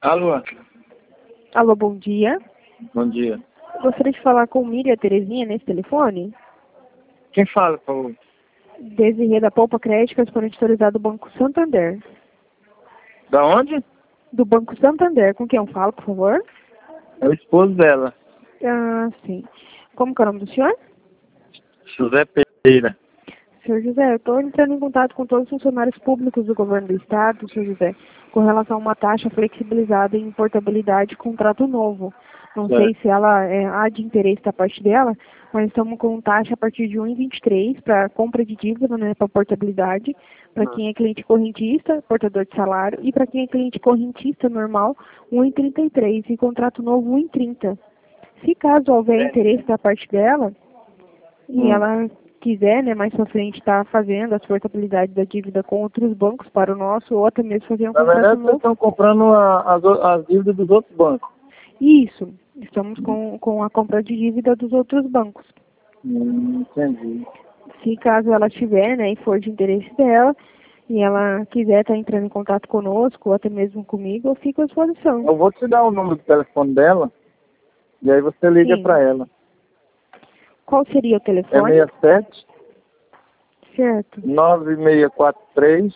Alô, Alô, bom dia. bom dia. Gostaria de falar com Miriam Terezinha nesse telefone. Quem fala, por favor? Desirê da Poupa Crédito, correspondente autorizado do Banco Santander. Da onde? Do Banco Santander. Com quem eu falo, por favor? É o esposo dela, Ah, sim. Como que é o nome do senhor? José Pereira. Senhor José, eu estou entrando em contato com todos os funcionários públicos do governo do estado, senhor José, com relação a uma taxa flexibilizada em portabilidade e contrato novo. Não sei se ela há de interesse da parte dela, mas estamos com taxa a partir de 1,23 para compra de dívida, né, para portabilidade, para quem é cliente correntista, portador de salário, e para quem é cliente correntista normal, 1,33 e contrato novo 1,30. Se caso houver interesse da parte dela, e ela quiser, né, mais pra frente estar fazendo as portabilidades da dívida com outros bancos para o nosso, ou até mesmo fazer um Na contrato verdade, vocês novo. estão comprando as dívidas dos outros bancos. Isso, estamos com a compra de dívida dos outros bancos. Entendi. Se caso ela tiver, né, e for de interesse dela, e ela quiser estar entrando em contato conosco, ou até mesmo comigo, eu fico à disposição. Eu vou te dar o número do telefone dela, e aí você liga Sim. para ela. Qual seria o É telefone? 67 Certo. 9643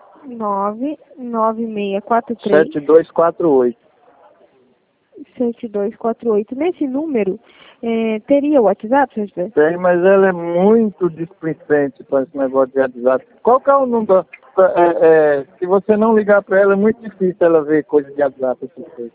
99643 7248. 7248. Nesse número, teria o WhatsApp, senhor José? Tem, mas ela é muito displicente com esse negócio de WhatsApp. Qual que é o número? Se você não ligar para ela, é muito difícil ela ver coisa de WhatsApp. Essas coisas.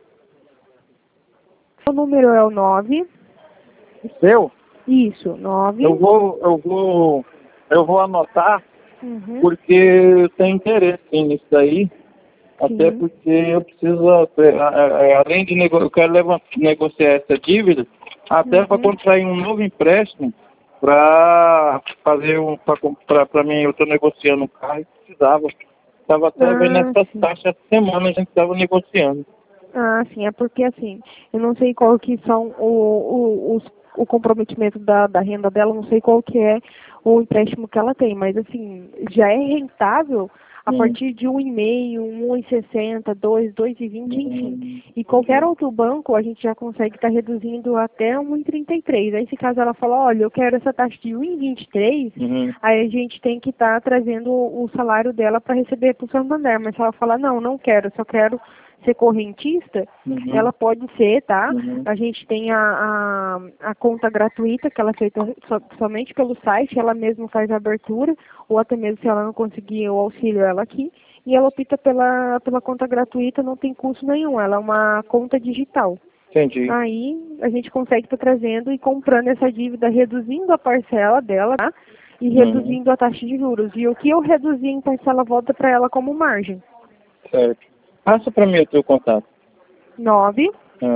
O número é o 9. O seu? Isso, 9. Eu vou anotar, Uhum. porque eu tenho interesse nisso daí. Até Sim. porque eu preciso, além de eu quero negociar essa dívida, até para contrair um novo empréstimo para fazer para mim, eu estou negociando um carro e precisava. Estava até vendo essa Sim. taxa essa semana, a gente estava negociando. Sim, é porque assim, eu não sei qual que são o comprometimento da renda dela, não sei qual que é o empréstimo que ela tem, mas assim, já é rentável a partir de 1,5, 1,60, 2, 2,20, enfim. E qualquer outro banco a gente já consegue estar reduzindo até 1,33. Aí se caso ela falar, olha, eu quero essa taxa de 1,23, aí a gente tem que estar trazendo o salário dela para receber para o Santander. Mas se ela falar, não, não quero, só quero ser correntista, ela pode ser, tá? A gente tem a conta gratuita, que ela é feita somente pelo site, ela mesma faz a abertura, ou até mesmo se ela não conseguir o auxílio, ela aqui, e ela opta pela conta gratuita, não tem custo nenhum, ela é uma conta digital. Entendi. Aí a gente consegue estar trazendo e comprando essa dívida, reduzindo a parcela dela, tá? E reduzindo a taxa de juros. E o que eu reduzir em parcela volta para ela como margem. Certo. Passa para mim o teu contato. 9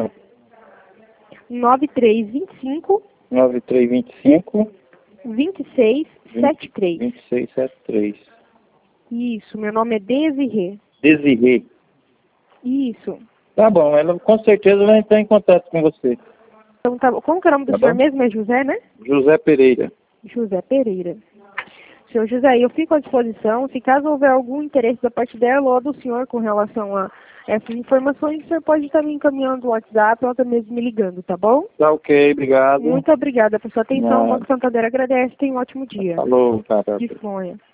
9325 9325 2673. 2673. Isso, meu nome é Desirê. Desirê. Isso. Tá bom, ela com certeza vai entrar em contato com você. Então, tá, como que é o nome do senhor mesmo? É José, né? José Pereira. José Pereira. Senhor José, eu fico à disposição. Se caso houver algum interesse da parte dela ou do senhor com relação a essas informações, o senhor pode estar me encaminhando o WhatsApp ou até mesmo me ligando, tá bom? Tá ok, obrigado. Muito obrigada por sua atenção. O Banco Santander agradece. Tenha um ótimo dia. Falou, cara. Disponha.